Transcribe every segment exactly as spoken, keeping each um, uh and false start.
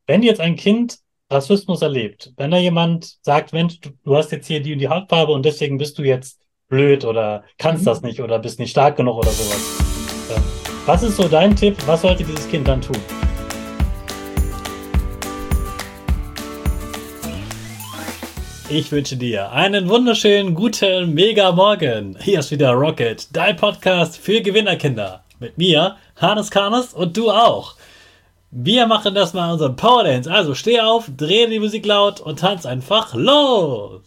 Wenn jetzt ein Kind Rassismus erlebt, wenn da jemand sagt, Mensch, du, du hast jetzt hier die und die Hautfarbe und deswegen bist du jetzt blöd oder kannst das Mhm. nicht oder bist nicht stark genug oder sowas. Ähm, was ist so dein Tipp? Was sollte dieses Kind dann tun? Ich wünsche dir einen wunderschönen, guten, mega Morgen. Hier ist wieder Rocket, dein Podcast für Gewinnerkinder. Mit mir, Hannes Karnes und du auch. Wir machen das mal unseren Power Dance. Also steh auf, dreh die Musik laut und tanz einfach los.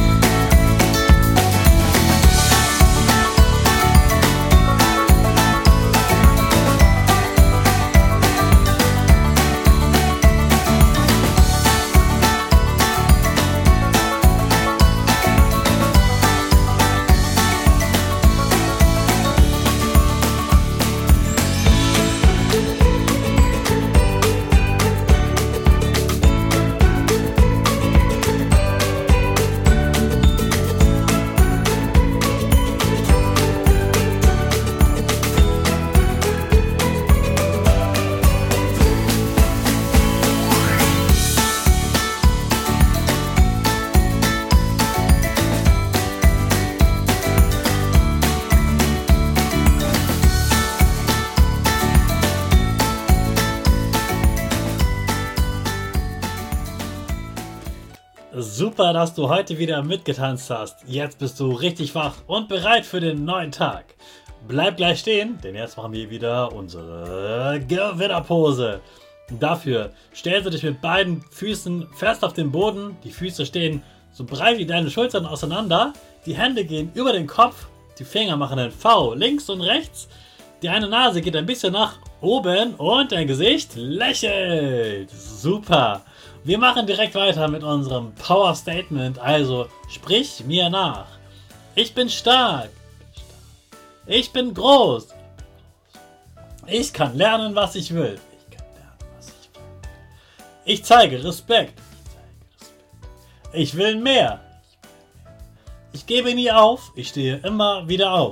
Super, dass du heute wieder mitgetanzt hast. Jetzt bist du richtig wach und bereit für den neuen Tag. Bleib gleich stehen, denn jetzt machen wir wieder unsere Gewinnerpose. Dafür stellst du dich mit beiden Füßen fest auf den Boden. Die Füße stehen so breit wie deine Schultern auseinander. Die Hände gehen über den Kopf. Die Finger machen ein V links und rechts. Die eine Nase geht ein bisschen nach oben und dein Gesicht lächelt. Super. Wir machen direkt weiter mit unserem Power Statement. Also sprich mir nach. Ich bin stark. Ich bin groß. Ich kann lernen, was ich will. Ich kann lernen, was ich will. Ich zeige Respekt. Ich will mehr. Ich gebe nie auf. Ich stehe immer wieder auf.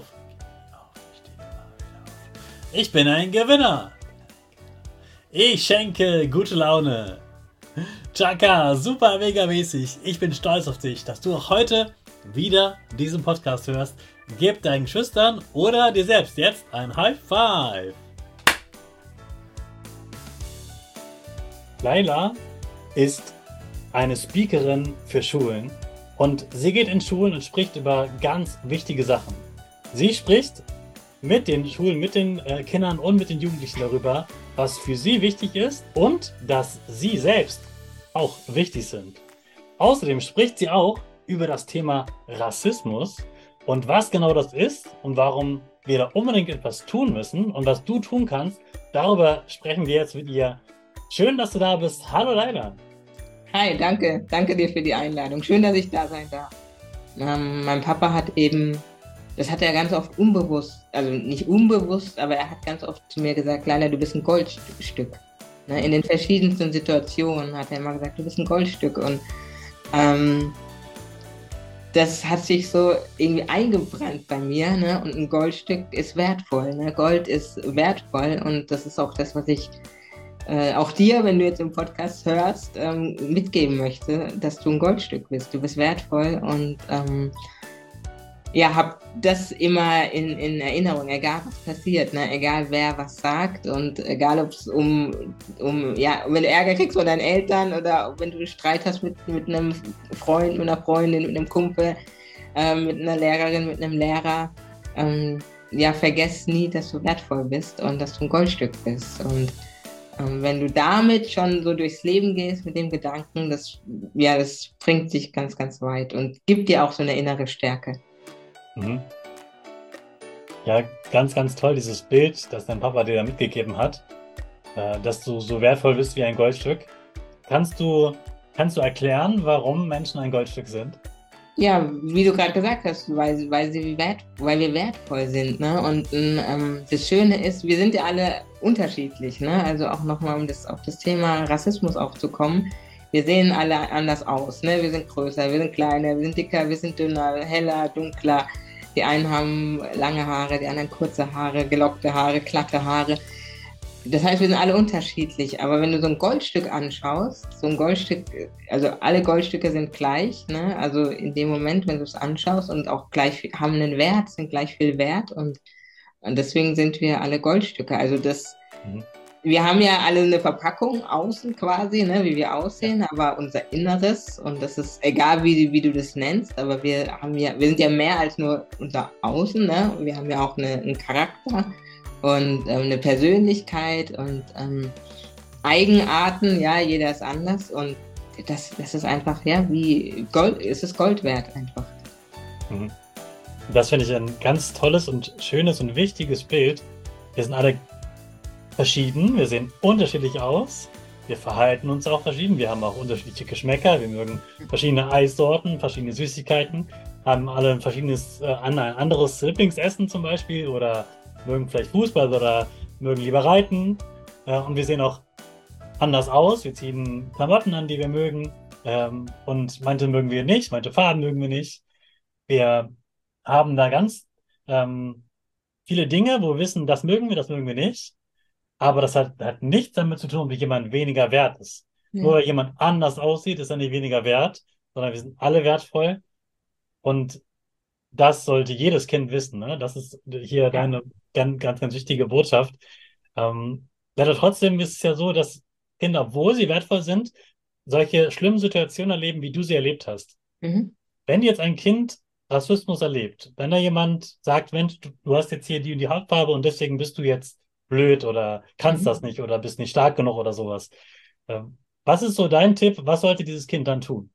Ich bin ein Gewinner. Ich schenke gute Laune. Chaka, super mega mäßig. Ich bin stolz auf dich, dass du auch heute wieder diesen Podcast hörst. Gib deinen Geschwistern oder dir selbst jetzt ein High Five. Laila ist eine Speakerin für Schulen und sie geht in Schulen und spricht über ganz wichtige Sachen. Sie spricht mit den Schulen, mit den äh, Kindern und mit den Jugendlichen darüber, was für sie wichtig ist und dass sie selbst auch wichtig sind. Außerdem spricht sie auch über das Thema Rassismus und was genau das ist und warum wir da unbedingt etwas tun müssen und was du tun kannst. Darüber sprechen wir jetzt mit ihr. Schön, dass du da bist. Hallo Laila. Hi, danke. Danke dir für die Einladung. Schön, dass ich da sein darf. Ähm, mein Papa hat eben, das hat er ganz oft unbewusst, also nicht unbewusst, aber er hat ganz oft zu mir gesagt, Laila, du bist ein Goldstück. Ne, in den verschiedensten Situationen hat er immer gesagt, du bist ein Goldstück. Und ähm, das hat sich so irgendwie eingebrannt bei mir. Ne? Und ein Goldstück ist wertvoll. Ne? Gold ist wertvoll und das ist auch das, was ich äh, auch dir, wenn du jetzt im Podcast hörst, ähm, mitgeben möchte, dass du ein Goldstück bist. Du bist wertvoll und ähm, ja, hab das immer in, in Erinnerung, egal was passiert, ne? Egal wer was sagt und egal ob es um, um, ja, wenn du Ärger kriegst von deinen Eltern oder wenn du Streit hast mit, mit einem Freund, mit einer Freundin, mit einem Kumpel, äh, mit einer Lehrerin, mit einem Lehrer, ähm, ja, vergiss nie, dass du wertvoll bist und dass du ein Goldstück bist. Und ähm, wenn du damit schon so durchs Leben gehst mit dem Gedanken, das, ja, das bringt dich ganz, ganz weit und gibt dir auch so eine innere Stärke. Mhm. Ja, ganz, ganz toll, dieses Bild, das dein Papa dir da mitgegeben hat, äh, dass du so wertvoll bist wie ein Goldstück. Kannst du, kannst du erklären, warum Menschen ein Goldstück sind? Ja, wie du gerade gesagt hast, weil, weil, sie wert, weil wir wertvoll sind. Ne? Und ähm, das Schöne ist, wir sind ja alle unterschiedlich. Ne? Also auch nochmal, um das, auf das Thema Rassismus aufzukommen. Wir sehen alle anders aus. Ne? Wir sind größer, wir sind kleiner, wir sind dicker, wir sind dünner, heller, dunkler. Die einen haben lange Haare, die anderen kurze Haare, gelockte Haare, glatte Haare. Das heißt, wir sind alle unterschiedlich, aber wenn du so ein Goldstück anschaust, so ein Goldstück, also alle Goldstücke sind gleich, ne? Also in dem Moment, wenn du es anschaust und auch gleich viel- haben einen Wert, sind gleich viel wert und, und deswegen sind wir alle Goldstücke. Also das, Mhm. wir haben ja alle eine Verpackung außen quasi, ne, wie wir aussehen, Ja. aber unser Inneres, und das ist egal, wie, wie du das nennst, aber wir haben ja, wir sind ja mehr als nur unser Außen, ne? Wir haben ja auch eine, einen Charakter und ähm, eine Persönlichkeit und ähm, Eigenarten, ja, jeder ist anders und das, das ist einfach, ja, wie Gold, es ist Gold wert einfach. Mhm. Das finde ich ein ganz tolles und schönes und wichtiges Bild. Wir sind alle verschieden, wir sehen unterschiedlich aus, wir verhalten uns auch verschieden, wir haben auch unterschiedliche Geschmäcker, wir mögen verschiedene Eissorten, verschiedene Süßigkeiten, haben alle ein verschiedenes, äh, ein anderes Lieblingsessen zum Beispiel oder mögen vielleicht Fußball oder mögen lieber reiten, äh, und wir sehen auch anders aus, wir ziehen Klamotten an, die wir mögen, ähm, und manche mögen wir nicht, manche Farben mögen wir nicht. Wir haben da ganz ähm, viele Dinge, wo wir wissen, das mögen wir, das mögen wir nicht. Aber das hat, hat nichts damit zu tun, wie jemand weniger wert ist. Nur Ja, weil jemand anders aussieht, ist er nicht weniger wert, sondern wir sind alle wertvoll. Und das sollte jedes Kind wissen. Ne? Das ist hier ja. deine ganz, ganz, ganz wichtige Botschaft. Ähm, leider trotzdem ist es ja so, dass Kinder, obwohl sie wertvoll sind, solche schlimmen Situationen erleben, wie du sie erlebt hast. Mhm. Wenn jetzt ein Kind Rassismus erlebt, wenn da jemand sagt, Mensch, du, du hast jetzt hier die und die Hautfarbe und deswegen bist du jetzt blöd oder kannst das Mhm. nicht oder bist nicht stark genug oder sowas. Ähm, was ist so dein Tipp? Was sollte dieses Kind dann tun?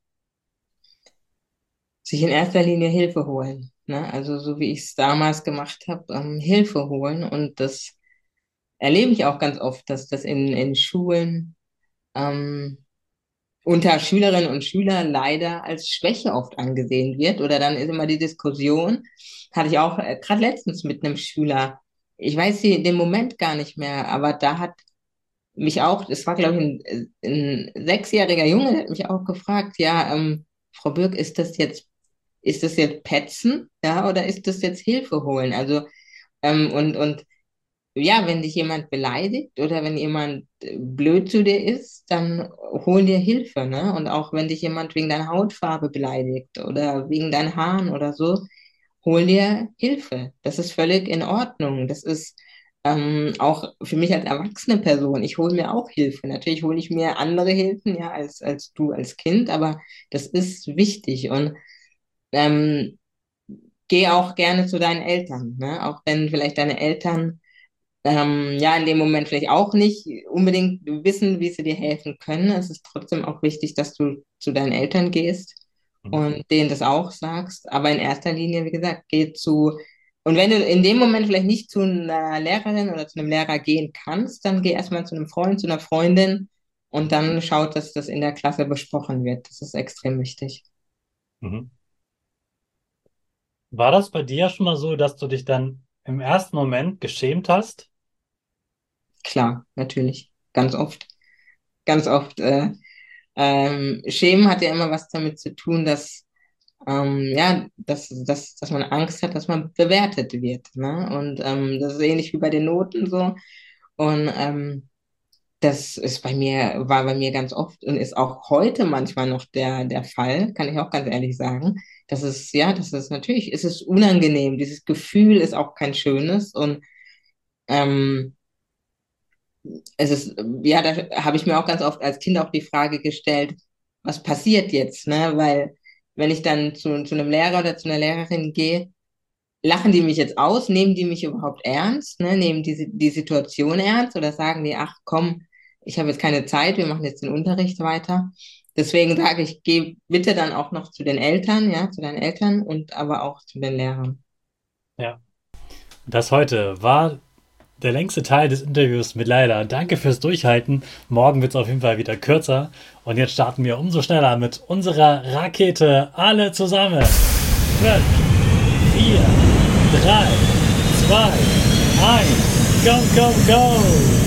Sich in erster Linie Hilfe holen. Ne? Also so wie ich es damals gemacht habe, ähm, Hilfe holen. Und das erlebe ich auch ganz oft, dass das in, in Schulen ähm, unter Schülerinnen und Schülern leider als Schwäche oft angesehen wird. Oder dann ist immer die Diskussion, hatte ich auch äh, gerade letztens mit einem Schüler, ich weiß die, den Moment gar nicht mehr, aber da hat mich auch, das war glaube ich ein, ein sechsjähriger Junge, der hat mich auch gefragt, ja, ähm, Frau Birk, ist das jetzt, ist das jetzt Petzen, ja, oder ist das jetzt Hilfe holen? Also, ähm, und, und ja, wenn dich jemand beleidigt oder wenn jemand äh, blöd zu dir ist, dann hol dir Hilfe, ne? Und auch wenn dich jemand wegen deiner Hautfarbe beleidigt oder wegen deinen Haaren oder so, hol dir Hilfe. Das ist völlig in Ordnung. Das ist ähm, auch für mich als erwachsene Person. Ich hole mir auch Hilfe. Natürlich hole ich mir andere Hilfen, ja, als, als du als Kind, aber das ist wichtig. Und ähm, geh auch gerne zu deinen Eltern, ne? Auch wenn vielleicht deine Eltern ähm, ja, in dem Moment vielleicht auch nicht unbedingt wissen, wie sie dir helfen können. Es ist trotzdem auch wichtig, dass du zu deinen Eltern gehst Mhm. und denen das auch sagst. Aber in erster Linie, wie gesagt, geh zu, und wenn du in dem Moment vielleicht nicht zu einer Lehrerin oder zu einem Lehrer gehen kannst, dann geh erstmal zu einem Freund, zu einer Freundin und dann schaut, dass das in der Klasse besprochen wird. Das ist extrem wichtig. Mhm. War das bei dir schon mal so, dass du dich dann im ersten Moment geschämt hast? Klar, natürlich. Ganz oft. Ganz oft. Äh, ähm, Schämen hat ja immer was damit zu tun, dass ähm, ja, dass, dass, dass man Angst hat, dass man bewertet wird. Ne? Und ähm, das ist ähnlich wie bei den Noten so. Und ähm, das ist bei mir, war bei mir ganz oft und ist auch heute manchmal noch der, der Fall, kann ich auch ganz ehrlich sagen. Das ist, ja, das ist natürlich, es ist unangenehm. Dieses Gefühl ist auch kein schönes. Und ähm, es ist, ja, da habe ich mir auch ganz oft als Kind auch die Frage gestellt, was passiert jetzt, ne? Weil wenn ich dann zu, zu einem Lehrer oder zu einer Lehrerin gehe, lachen die mich jetzt aus? Nehmen die mich überhaupt ernst? Ne? Nehmen die die Situation ernst oder sagen die, ach komm, ich habe jetzt keine Zeit, wir machen jetzt den Unterricht weiter. Deswegen sage ich, geh bitte dann auch noch zu den Eltern, ja, zu deinen Eltern und aber auch zu den Lehrern. Ja. Das heute war der längste Teil des Interviews mit Laila. Danke fürs Durchhalten. Morgen wird es auf jeden Fall wieder kürzer. Und jetzt starten wir umso schneller mit unserer Rakete. Alle zusammen. Fünf, vier, drei, zwei, eins. Go, go, go!